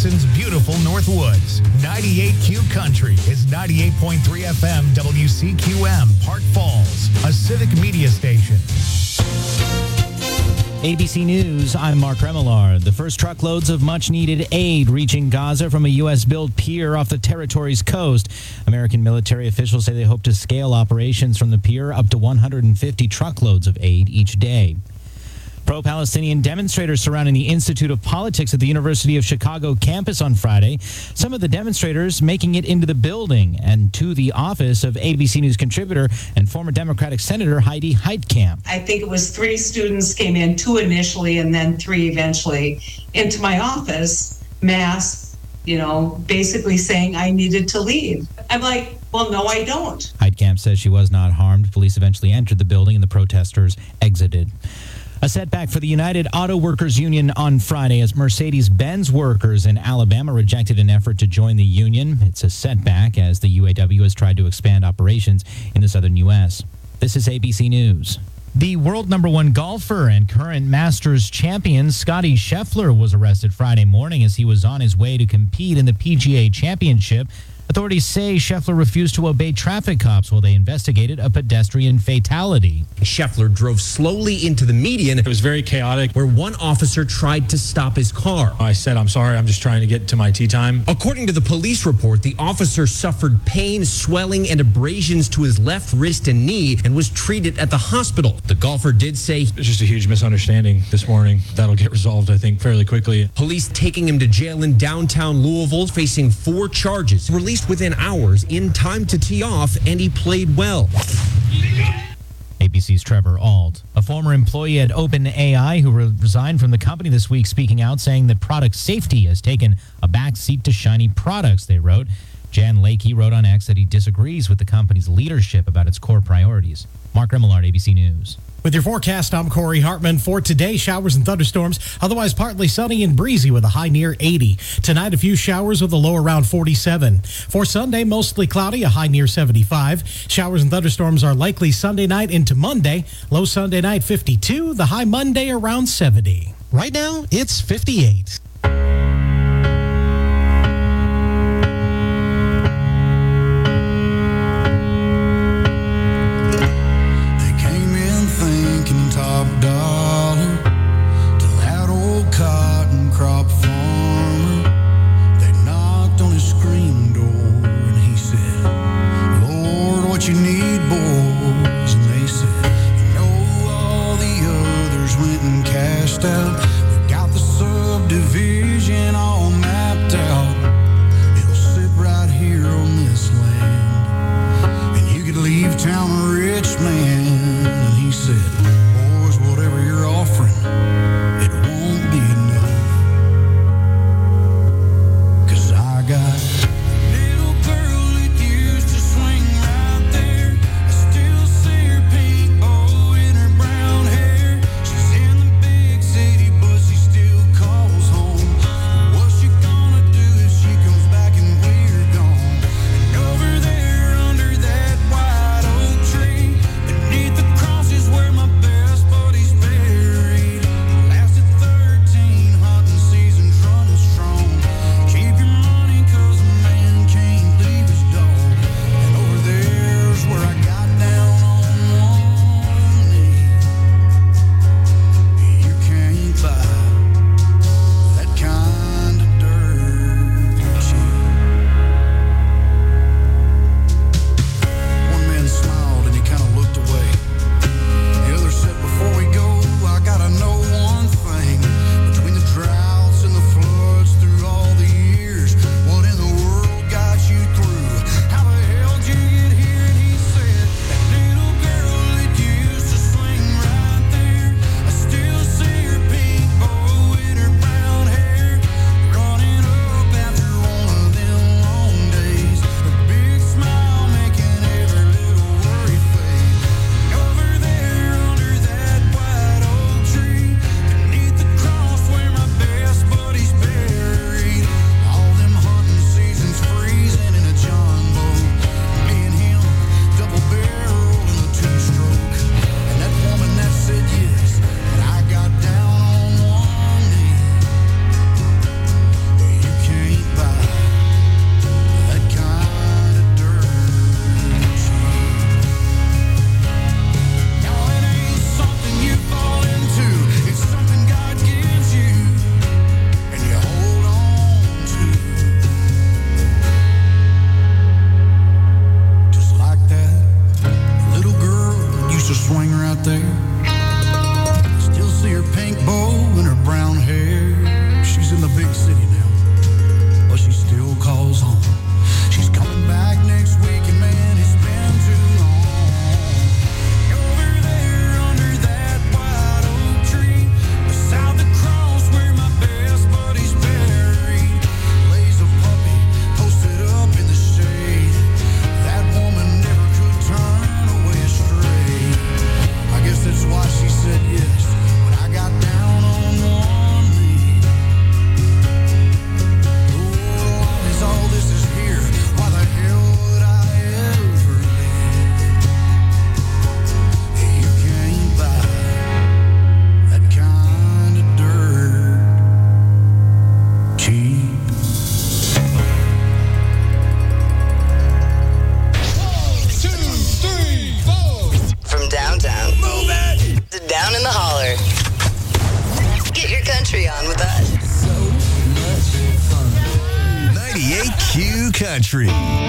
Wisconsin's beautiful Northwoods. 98Q Country is 98.3 FM WCQM, Park Falls, a civic media station. ABC News, I'm Mark Remillard. The first truckloads of much-needed aid reaching Gaza from a U.S.-built pier off the territory's coast. American military officials say they hope to scale operations from the pier up to 150 truckloads of aid each day. Pro-Palestinian demonstrators surrounding the Institute of Politics at the University of Chicago campus on Friday. Some of the demonstrators making it into the building and to the office of ABC News contributor and former Democratic Senator Heidi Heitkamp. I think it was 3 students came in, 2 initially and then 3 eventually, into my office, masked, basically saying I needed to leave. I'm like, well, no, I don't. Heitkamp says she was not harmed. Police eventually entered the building and the protesters exited. A setback for the United Auto Workers Union on Friday as Mercedes-Benz workers in Alabama rejected an effort to join the union. It's a setback as the UAW has tried to expand operations in the southern U.S. This is ABC News. The world #1 golfer and current Masters champion Scottie Scheffler was arrested Friday morning as he was on his way to compete in the PGA Championship. Authorities say Scheffler refused to obey traffic cops while they investigated a pedestrian fatality. Scheffler drove slowly into the median. It was very chaotic. Where one officer tried to stop his car. I said, I'm sorry, I'm just trying to get to my tee time. According to the police report, the officer suffered pain, swelling, and abrasions to his left wrist and knee and was treated at the hospital. The golfer did say... It's just a huge misunderstanding this morning. That'll get resolved, I think, fairly quickly. Police taking him to jail in downtown Louisville, facing 4 charges. Released within hours, in time to tee off, and he played well. ABC's Trevor Ault. A former employee at OpenAI who resigned from the company this week speaking out, saying that product safety has taken a backseat to shiny products, they wrote. Jan Lakey wrote on X that he disagrees with the company's leadership about its core priorities. Mark Remillard, ABC News. With your forecast, I'm Corey Hartman. For today, showers and thunderstorms, otherwise partly sunny and breezy with a high near 80. Tonight, a few showers with a low around 47. For Sunday, mostly cloudy, a high near 75. Showers and thunderstorms are likely Sunday night into Monday. Low Sunday night 52, the high Monday around 70. Right now, it's 58. country on with us. So much fun. 98Q Country.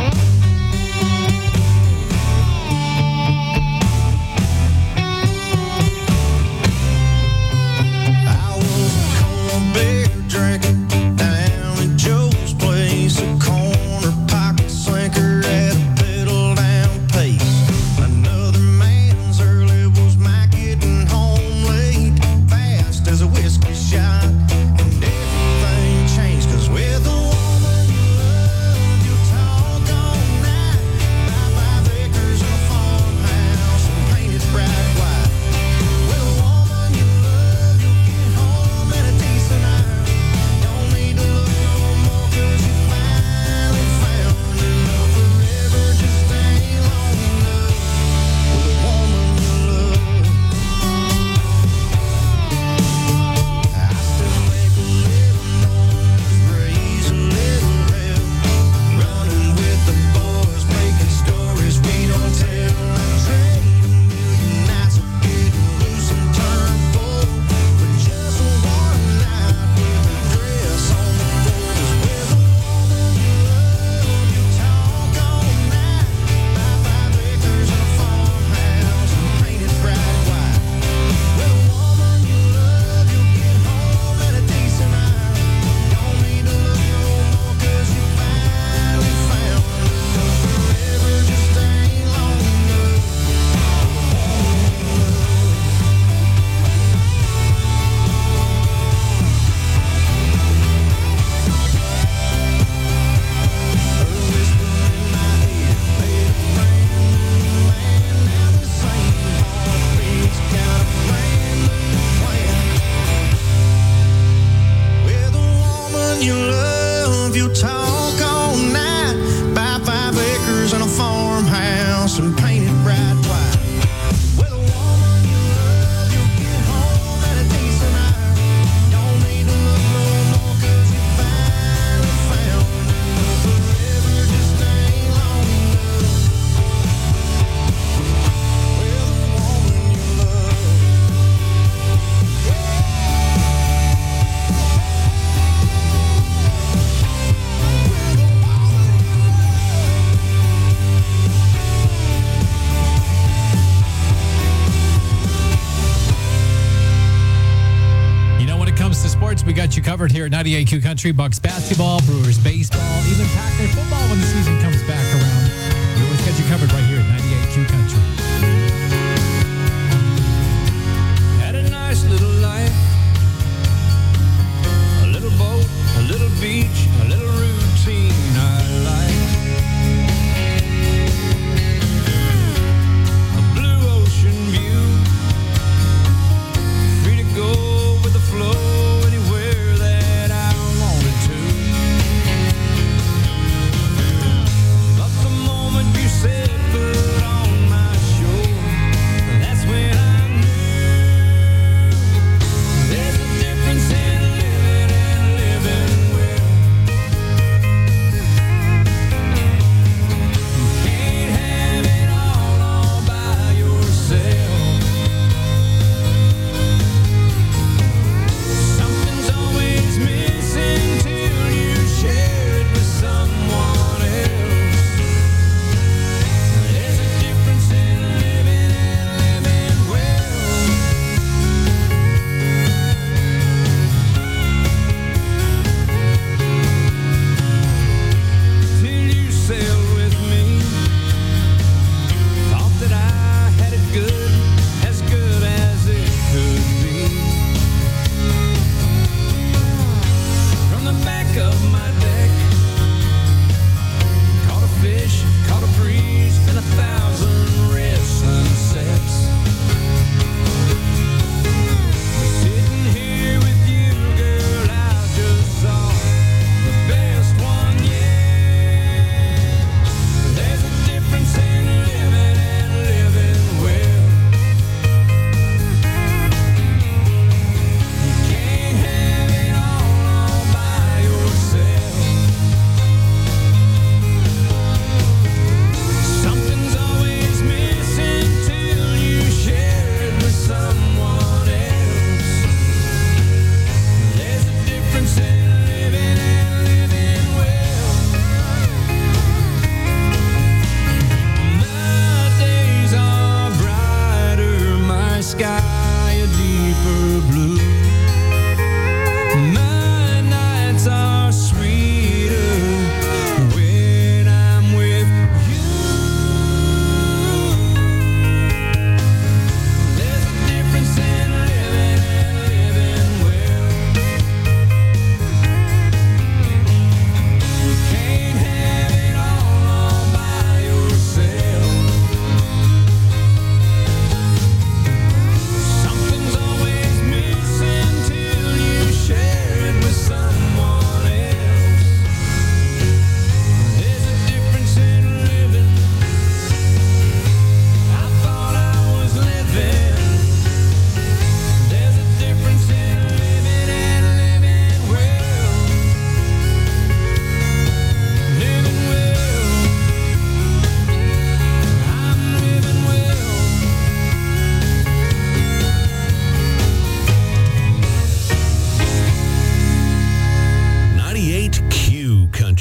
I was a cold beer drinking down at Joe's place, a corner pocket slinker at a pedal down pace. Another man's early was my getting home late, fast as a whiskey shot, and everything changed, 'cause with a woman you love, you talk all night, buy 5 acres and a farmhouse and paint it bright white. With a woman you love, you'll get home at a decent hour. Don't need to look no more, 'cause you finally found your love forever. Just ain't long enough with a woman you love. I still make a living on this raise a little hell, running with the boys, making stories we don't tell. I trade a million nights of getting loose and turn full for just one night with a dress on the floor. 'Cause with a woman you love, you talk all night, buy 5 acres and a farmhouse and paint it bright white. With a woman you love, you'll get home at a decent hour. Don't need to look no more, 'cause you finally found love forever. Just ain't long enough. Her whisper in my ear made a brand new man. Now the same heartbeats got a brand new plan. With a woman you love, you talk all night, buy 5 acres and a farmhouse and paint it bright white. With a woman you love, you'll get home at a decent hour. Don't need to look no more, 'cause you finally found love forever. Just ain't long enough. With a woman you love. You know, when it comes to sports, we got you covered here at 98Q Country. Bucks basketball, Brewers baseball, even Packer football when the season comes back around. We always got you covered right here at 98Q Country. Had a nice little life, a little boat, a little beach, a little routine I like. A blue ocean view, free to go with the flow anywhere that I wanted to. But the moment you said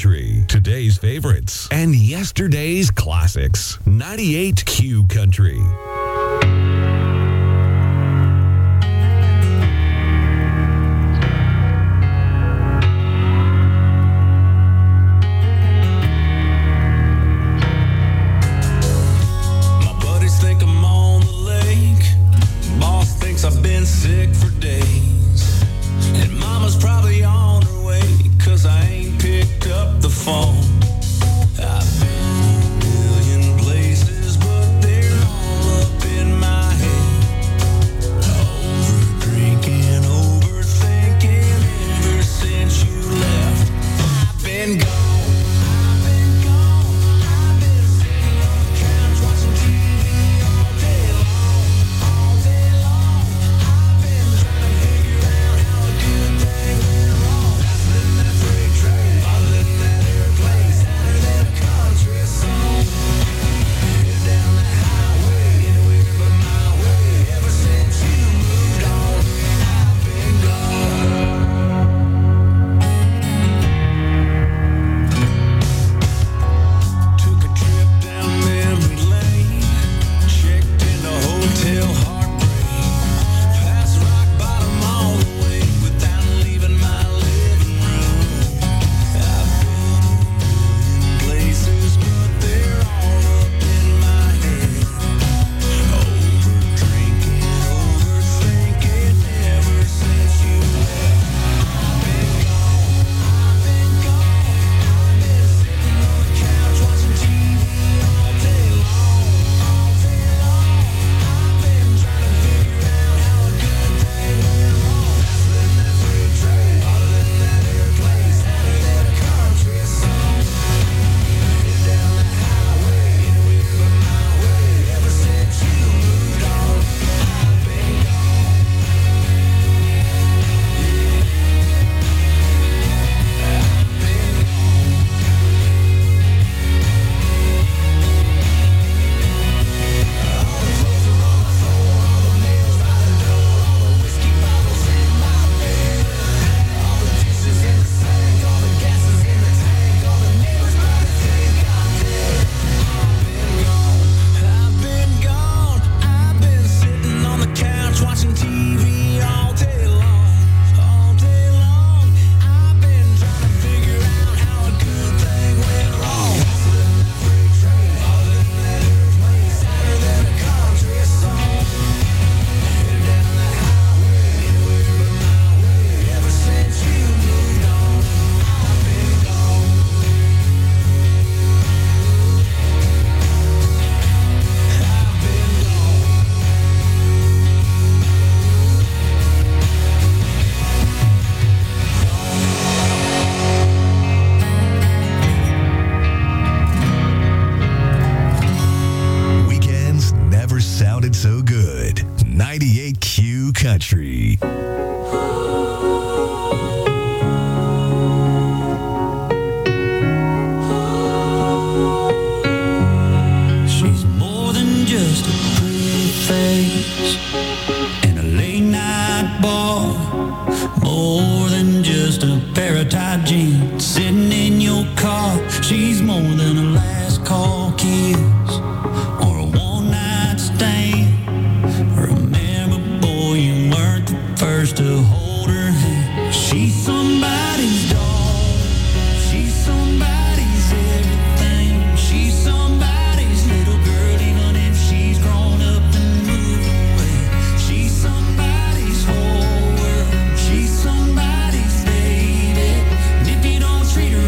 Country. Today's favorites and yesterday's classics. 98Q Country. I've been sick for days, and Mama's probably on her way, 'cause I ain't picked up the phone. I've been a million places, but they're all up in my head. Over drinking, overthinking, ever since you left. I've been gone. So good. 98Q Country. She's more than just a pretty face and a late night bar, more than just a pair of tight jeans sitting in your car. She's more than a last call kiss or a one night stand. Remember, boy, you weren't the first to hold her hand. She's somebody's dog. She's somebody's everything. She's somebody's little girl, even if she's grown up and moved away. She's somebody's whole world. She's somebody's baby. And if you don't treat her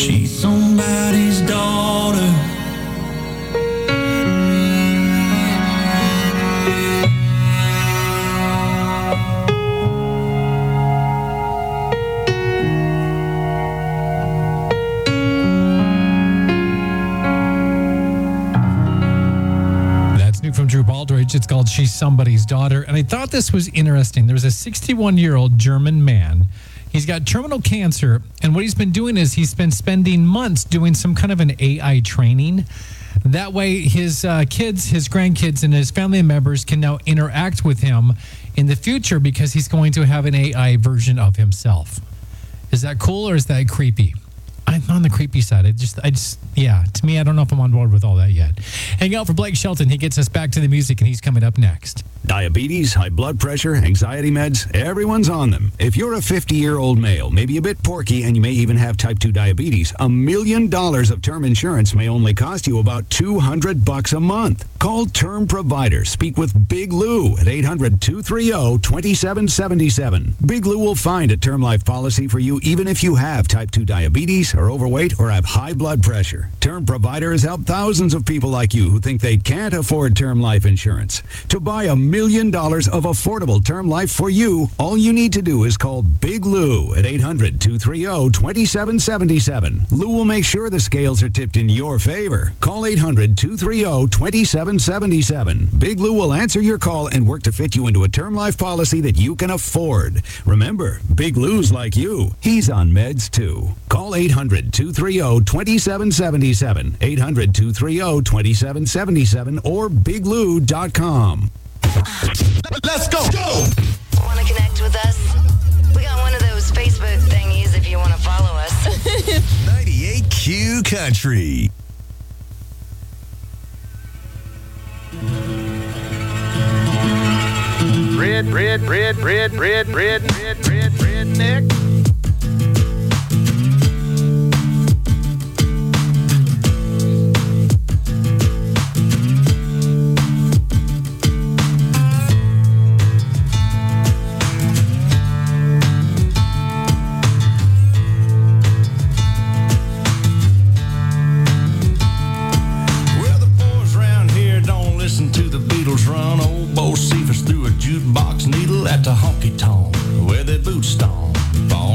She's somebody's daughter. From Drew Baldridge. It's called She's Somebody's Daughter. And I thought this was interesting. There's a 61-year-old German man. He's got terminal cancer. And what he's been doing is he's been spending months doing some kind of an AI training. That way his kids, his grandkids, and his family members can now interact with him in the future because he's going to have an AI version of himself. Is that cool or is that creepy? I'm on the creepy side. Yeah, to me, I don't know if I'm on board with all that yet. Hang out for Blake Shelton. He gets us back to the music, and he's coming up next. Diabetes, high blood pressure, anxiety meds, everyone's on them. If you're a 50-year-old male, maybe a bit porky, and you may even have type 2 diabetes, $1 million of term insurance may only cost you about $200 a month. Call Term Provider. Speak with Big Lou at 800-230-2777. Big Lou will find a term life policy for you even if you have type 2 diabetes, are overweight, or have high blood pressure. Term Provider has helped thousands of people like you who think they can't afford term life insurance. To buy $1 million of affordable term life for you, all you need to do is call Big Lou at 800-230-2777. Lou will make sure the scales are tipped in your favor. Call 800-230-2777. Big Lou will answer your call and work to fit you into a term life policy that you can afford. Remember, Big Lou's like you. He's on meds too. Call 800-230-2777, 800-230-2777, or biglou.com. Let's go! Want to connect with us? We got one of those Facebook thingies if you want to follow us. 98Q Country. Redneck. Run old Bo Cephas through a jukebox needle at the honky tonk where they boot stomp.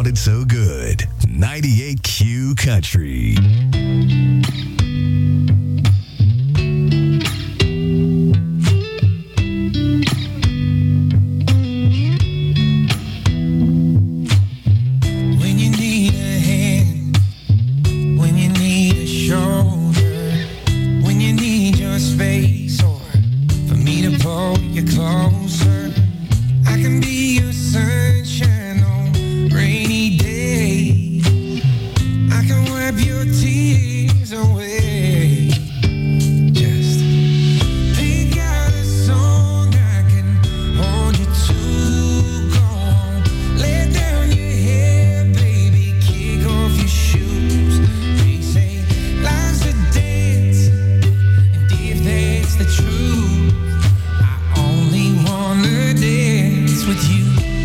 sounded so good. 98Q Country. When you need a hand, when you need a shoulder, when you need your space, or for me to pull you closer, I can be your sunshine on rainy days. I can wipe your tears away. Just pick out a song I can hold you to. Go on, lay down your head, baby, kick off your shoes. They say life's a dance, and if that's the truth, I only wanna dance with you.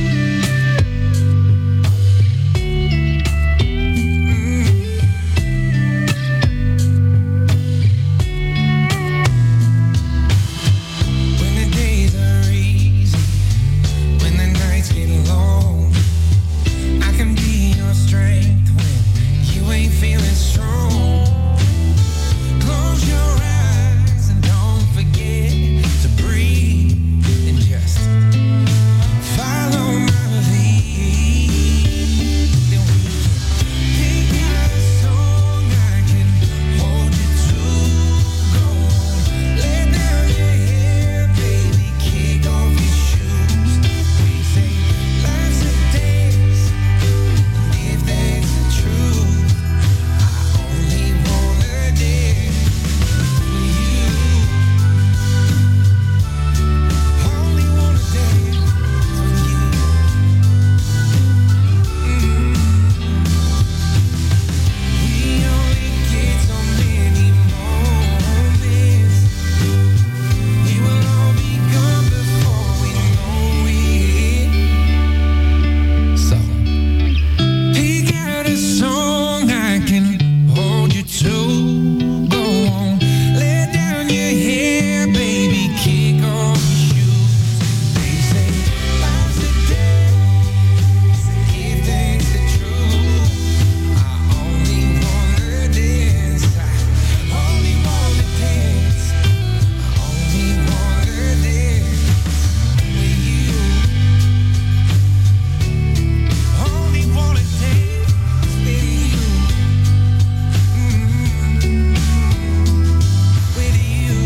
When the days are easy, when the nights get long, I can be your strength when you ain't feeling strong. Close your eyes and don't forget to breathe and just follow my lead. Then we can pick out a song I can hold you to. Go on, lay down your hair, baby, kick off your shoes. We say life's a dance, and if that's the truth, I only wanna dance with you. Only wanna dance with you. We only get so many moments. We will all be gone before we know it. So pick out a song I can hold you to. Go on, lay down your hair, baby, kick off your shoes. They say life's a dance, if that's the truth, I only wanna dance. I only wanna dance. I only wanna dance with you. Only wanna dance with you. With you.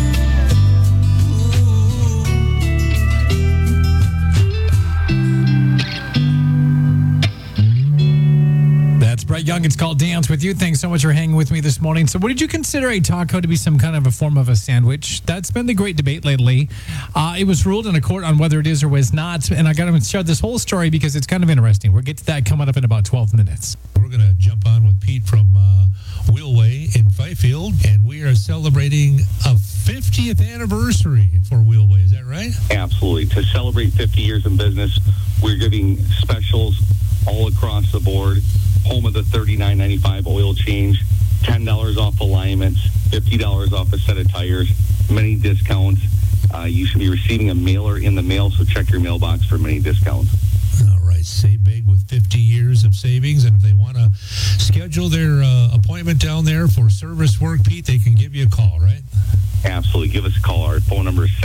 That's Brett Young. It's called Dance With You. Thanks so much for hanging with me this morning. So, what did you consider a taco to be? Some kind of a form of a sandwich? That's been the great debate lately. It was ruled in a court on whether it is or was not. And I got to share this whole story because it's kind of interesting. We'll get to that coming up in about 12 minutes. We're going to jump on with Pete from Wheelway in Fifield, and we are celebrating a 50th anniversary for Wheelway. Is that right? Absolutely. To celebrate 50 years in business, we're giving specials all across the board. Home of the $39.95 oil change, $10 off alignments, $50 off a set of tires, many discounts. You should be receiving a mailer in the mail, so check your mailbox for many discounts. All right. Save big with 50 years of savings. And if they want to schedule their appointment down there for service work, Pete, they can give you a call, right? Absolutely. Give us a call. Our phone number is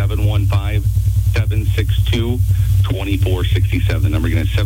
715-762-2467. The number again is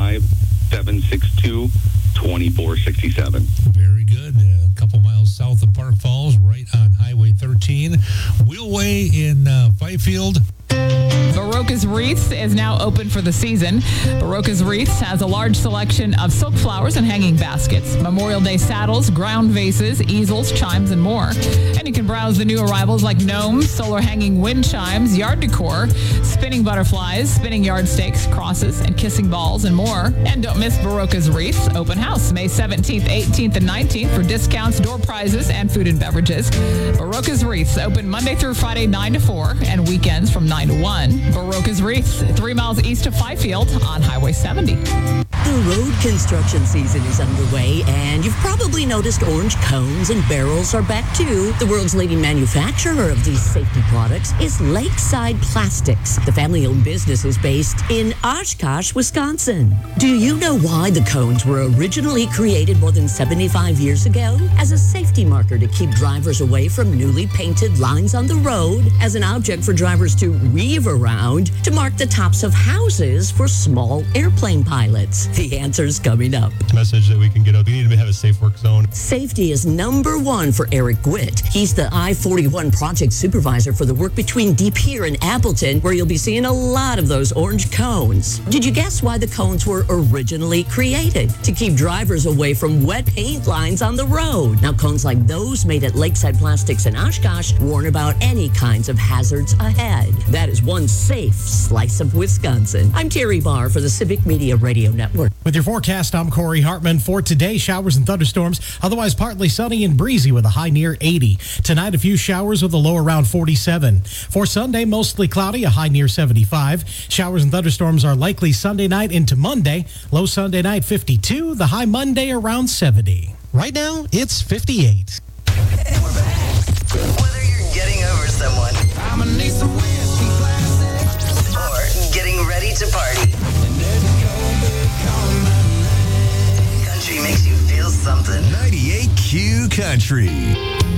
715-762-2467. Very good. A couple miles south of Park Falls, right on Highway 13. Wheelway in Fifield. Barocas Wreaths is now open for the season. Barocas Wreaths has a large selection of silk flowers and hanging baskets, Memorial Day saddles, ground vases, easels, chimes, and more. And you can browse the new arrivals like gnomes, solar hanging wind chimes, yard decor, spinning butterflies, spinning yard stakes, crosses, and kissing balls, and more. And don't miss Barocas Wreaths open house May 17th, 18th, and 19th for discounts, door prizes, and food and beverages. Barocas Wreaths open Monday through Friday 9 to 4 and weekends from 9 to 1. Barocas Wreaths, 3 miles east of Fifield on Highway 70. The road construction season is underway, and you've probably noticed orange cones and barrels are back too. The world's leading manufacturer of these safety products is Lakeside Plastics. The family-owned business is based in Oshkosh, Wisconsin. Do you know why the cones were originally created more than 75 years ago? As a safety marker to keep drivers away from newly painted lines on the road, as an object for drivers to weave around, to mark the tops of houses for small airplane pilots. The answer's coming up. Message that we can get out. We need to have a safe work zone. Safety is number one for Eric Gwitt. He's the I-41 project supervisor for the work between De Pere and Appleton, where you'll be seeing a lot of those orange cones. Did you guess why the cones were originally created? To keep drivers away from wet paint lines on the road. Now, cones like those made at Lakeside Plastics in Oshkosh warn about any kinds of hazards ahead. That is one safe slice of Wisconsin. I'm Terry Barr for the Civic Media Radio Network. With your forecast, I'm Corey Hartman. For today, showers and thunderstorms, otherwise partly sunny and breezy with a high near 80. Tonight, a few showers with a low around 47. For Sunday, mostly cloudy, a high near 75. Showers and thunderstorms are likely Sunday night into Monday. Low Sunday night 52, the high Monday around 70. Right now, it's 58. Whether you're getting over someone I'ma need some whiskey classic. or getting ready to party, country makes you feel something. 98Q Country.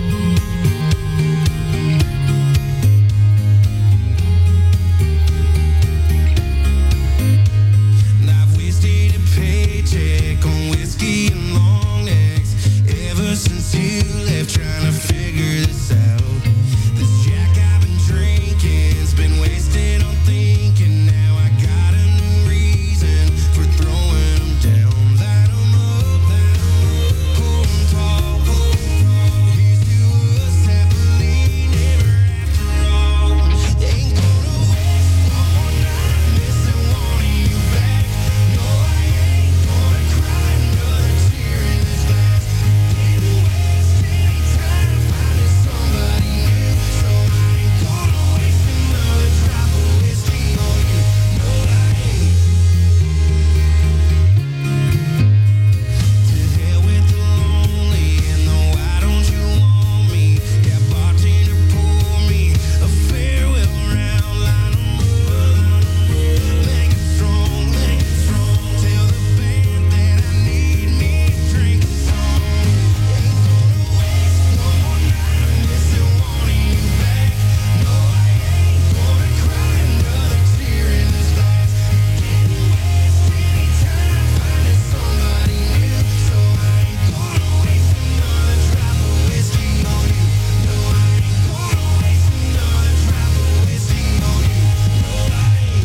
I've wasted a paycheck on whiskey and long necks ever since you left, trying to figure this out. This Jack I've been drinking's been wasted on thinking. Now I got a new reason for throwing them down. Light 'em up, hold 'em tall. Here's to us happily never after all. Ain't gonna waste one more night missing wanting you back. No, I ain't gonna cry another tear in this glass. Didn't waste any time finding somebody new, so I ain't gonna waste another drop of whiskey on you. No, I ain't. To hell with the lonely and the why don't you want me? Yeah, bartender, pour me a farewell round. Line 'em up, make it strong, make it strong. Tell the band that I need me a drink song. Ain't gonna waste one more night missing wanting you back. No, I ain't gonna cry another tear in this glass. Didn't waste any time finding somebody new, so I ain't gonna waste another drop of whiskey on you. No, I ain't gonna waste another drop of whiskey on you. No, I ain't.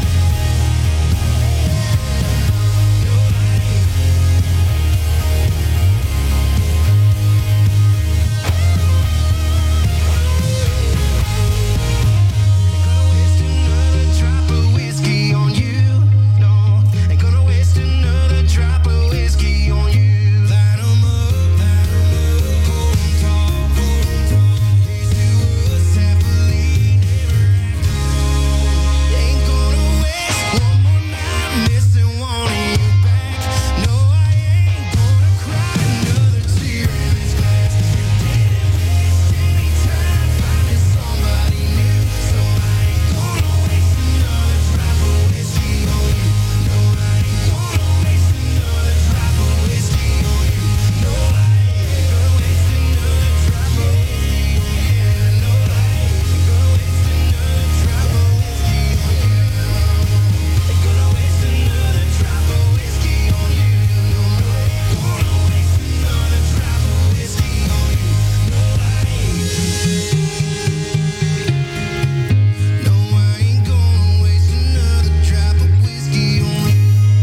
Drop of whiskey on you. No, ain't gonna waste another drop of whiskey on you. Light 'em up, hold 'em tall. Here's to us happily never after all. Ain't gonna waste one more night missing wanting you back. No, I ain't gonna cry another tear in this glass. Didn't waste any time finding somebody new, so I ain't gonna waste another drop of whiskey on you. No, I ain't gonna waste another drop of whiskey on you. No, I ain't gonna waste another drop of whiskey on you. No, I ain't gonna waste another drop of whiskey on you. Ain't gonna waste another drop of whiskey on you. No, I ain't gonna waste another drop of whiskey on you. No, I ain't. No, I ain't gonna waste another drop of whiskey on you.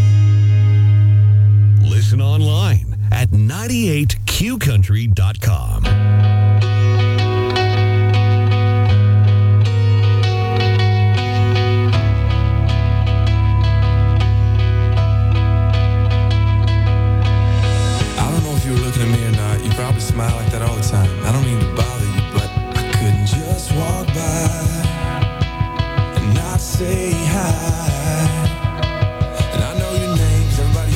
Listen online at 98qcountry.com. I don't know if you were looking at me or not. You probably smile like that all the time. I don't mean to bother you, but I couldn't just walk by and not say hi. And I know your name 'cause everybody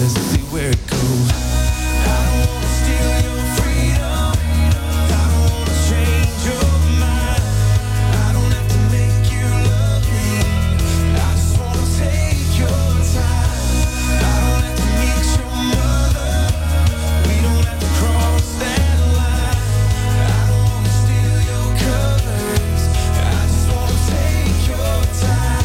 let's see where it goes. I don't wanna steal your freedom. I don't wanna change your mind. I don't have to make you love me. I just wanna take your time. I don't have to meet your mother. We don't have to cross that line. I don't wanna steal your colors. I just wanna take your time.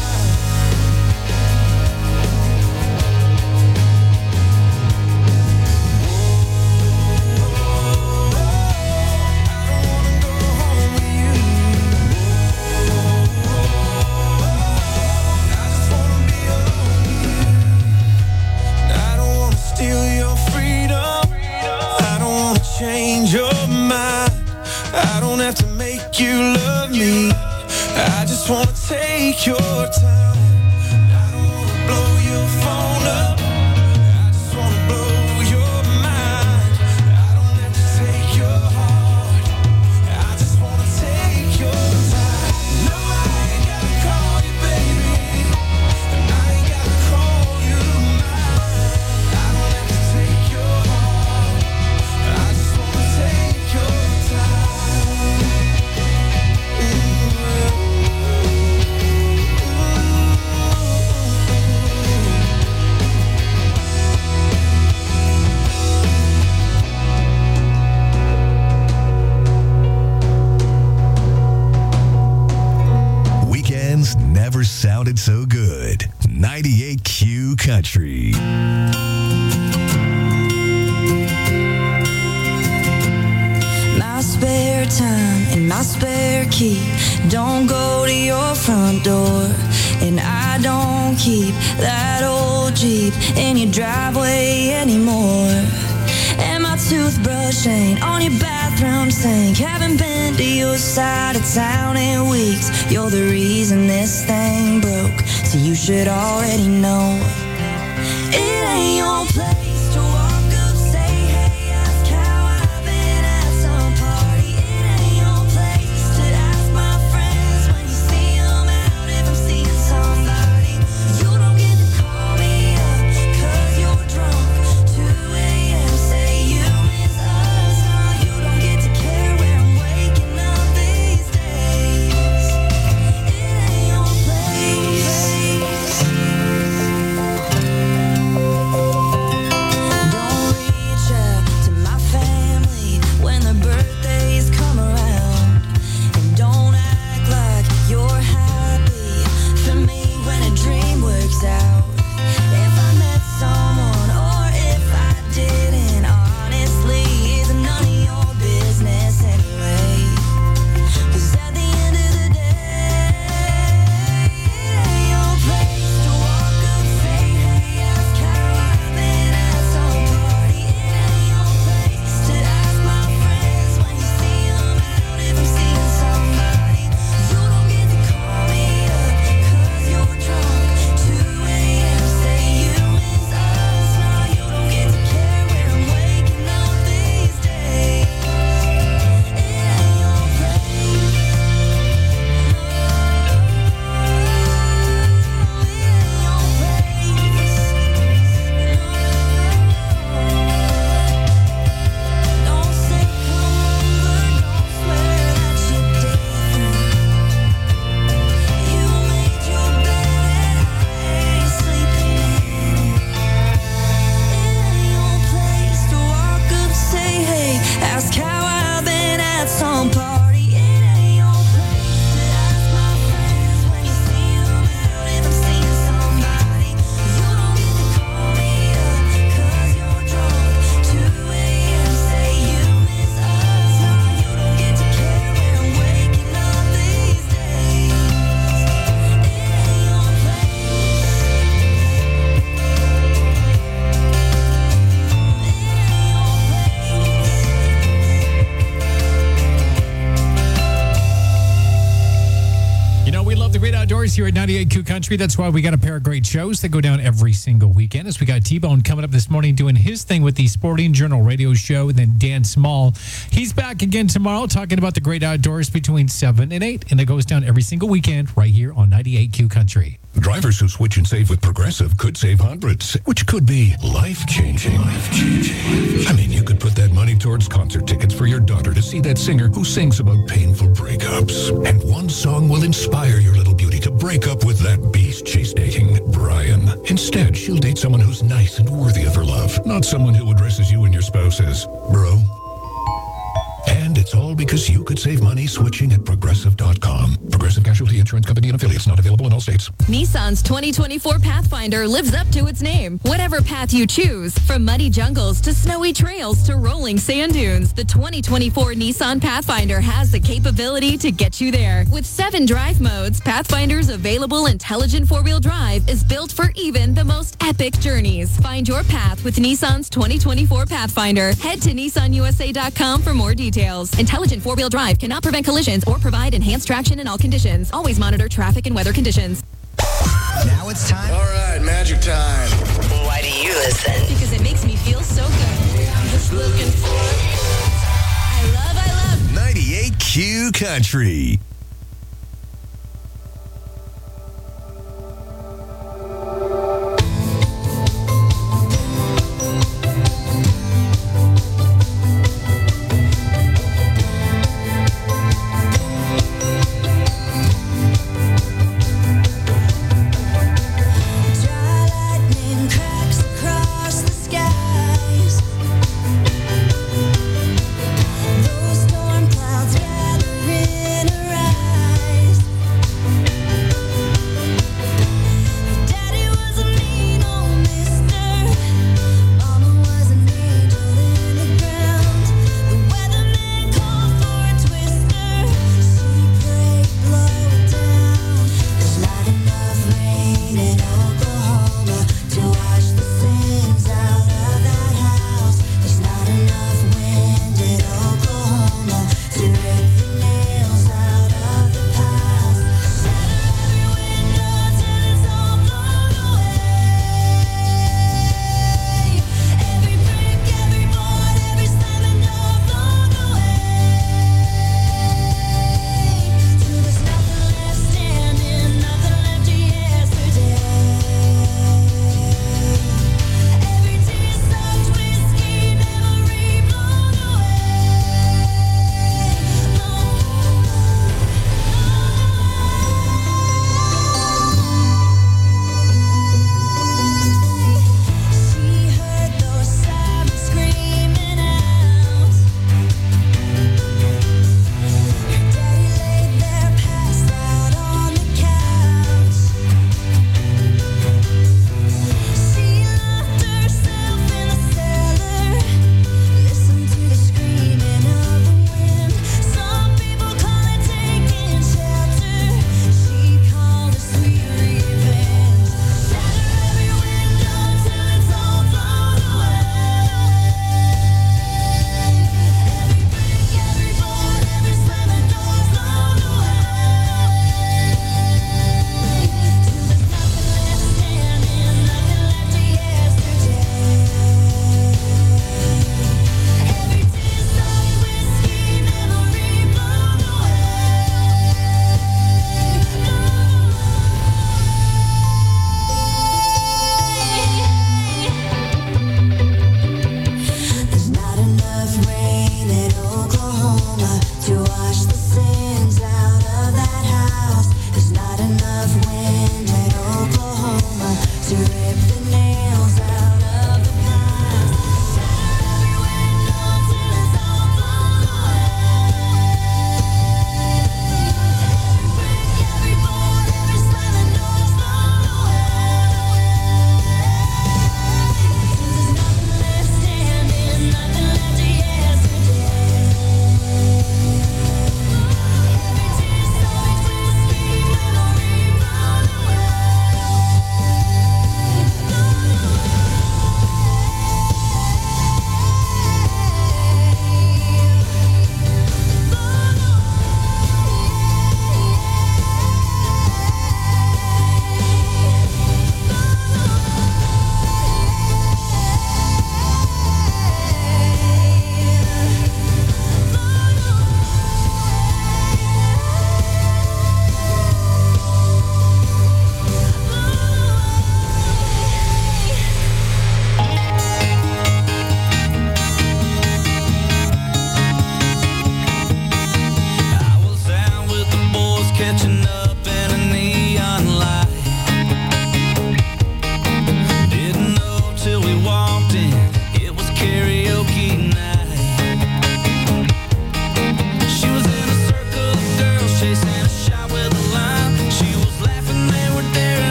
Steal your freedom. I don't wanna change your mind. I don't have to make you love me. I just wanna take your time. I don't wanna blow your phone up. I just wanna blow your mind. I don't have to take your heart. I just wanna take your time. No, I ain't gotta call you baby, and I ain't gotta call you mine. I don't have to take your heart. I just wanna take your time. Weekends never sounded so good. 98Q Country. My spare time and my spare key don't go to your front door, and I don't keep that old Jeep in your driveway anymore. And my toothbrush ain't on your bathroom sink. Haven't been to your side of town in weeks. You're the reason this thing broke, so you should already know it ain't your place to walk up, say hey, ask how I've been at some party. It ain't your place to ask my friends when you see them out if I'm seeing somebody. You don't get to call me up 'cause you're drunk. 2 a.m. say you miss us. No, you don't get to care where I'm waking up these days. It ain't your place. here at 98Q Country. That's why we got a pair of great shows that go down every single weekend. As we got T-Bone coming up this morning doing his thing with the Sporting Journal radio show. And then Dan Small, he's back again tomorrow talking about the great outdoors between 7 and 8. And it goes down every single weekend right here on 98Q Country. Drivers who switch and save with Progressive could save hundreds, which could be life-changing. I mean, you could put that money towards concert tickets for your daughter to see that singer who sings about painful breakups. And one song will inspire your little beauty to break up with that beast she's dating, Brian. Instead, she'll date someone who's nice and worthy of her love, not someone who addresses you and your spouse as bro. And it's all because you could save money switching at Progressive.com. Progressive Casualty Insurance Company and affiliates, not available in all states. Nissan's 2024 Pathfinder lives up to its name. Whatever path you choose, from muddy jungles to snowy trails to rolling sand dunes, the 2024 Nissan Pathfinder has the capability to get you there. With 7 drive modes, Pathfinder's available intelligent 4-wheel drive is built for even the most epic journeys. Find your path with Nissan's 2024 Pathfinder. Head to nissanusa.com for more details. Intelligent 4-wheel drive cannot prevent collisions or provide enhanced traction in all conditions. Always monitor traffic and weather conditions. Now it's time. All right, magic time. Why do you listen? Because it makes me feel so good. I'm just looking for it. I love 98Q Country. Those storm clouds gathering around.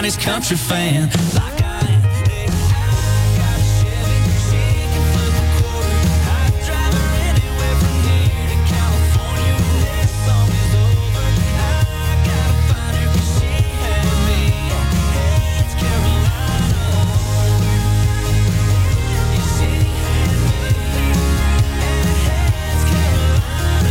everybody's country fan. Like I am. Hey, I got a Chevy, she can flip a quarter. I can drive her anywhere from here to California when this song is over. I gotta find her 'cause she had me. Hey, it's Carolina. Yeah, she had me. Hey, it's Carolina.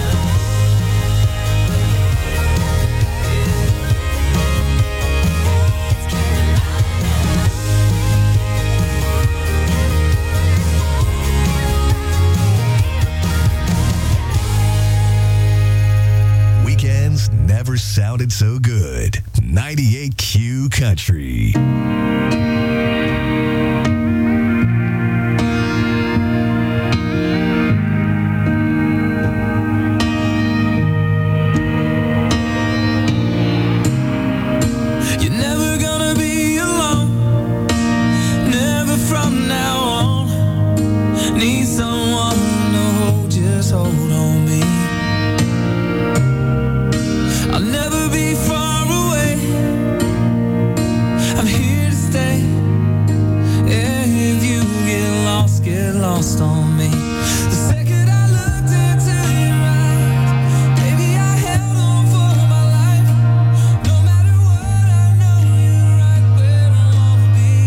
Weekends never sounded so good. 98Q Country. You're never gonna be alone. Never from now on. Need someone to hold, just hold on me. I'll never be far away. I'm here to stay. If you get lost on me. The second I looked into your eyes, baby, I held on for my life. No matter what, I know you're right where I wanna be.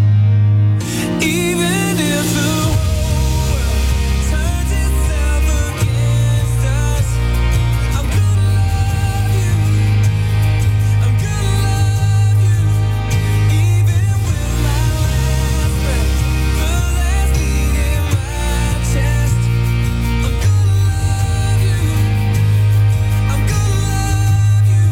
Even if the whole world turns itself against us, I'm gonna love you. I'm gonna love you. Even with my last breath, the last beat in my chest, I'm gonna love you. I'm gonna love you.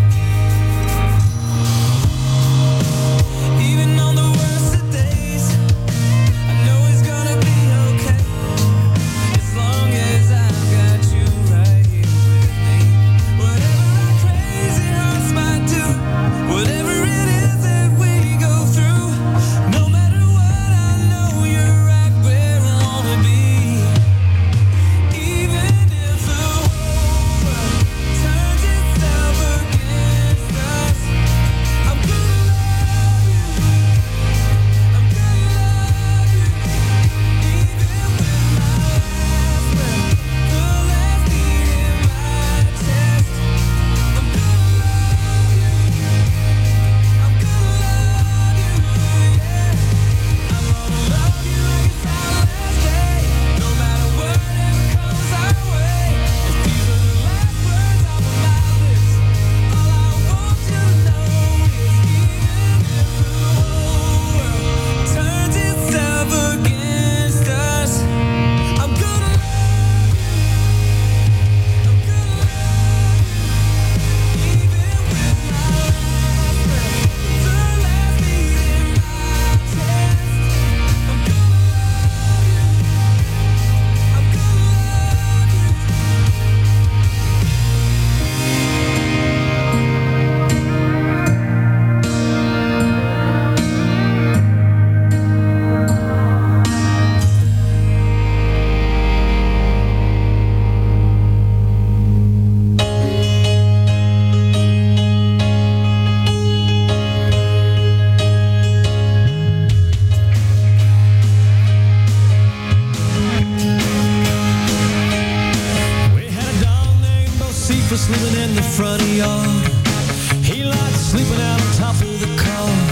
Even on the worst of days, I know it's gonna be okay. As long as I've got you right here with me. Whatever our crazy hearts might do, whatever it is that we go through, no matter what, I know you're right where I wanna be. Even if the whole world turns itself against us, I'm gonna love you. I'm gonna love you. Even with my last breath, the last beat in my chest, I'm gonna love you. I'm gonna love you, yeah. I'm gonna love you like it's our last day. No matter whatever comes our way. If these are the last words off of my lips, all I want you to know is even if the whole world turns itself against us, I'm gonna love you. I'm gonna love you. Even with my last breath, the last beat in my chest, I'm gonna love you. I'm gonna love you. We had a dog named Bo Cephas living in the front yard. He liked sleeping out on top of the car.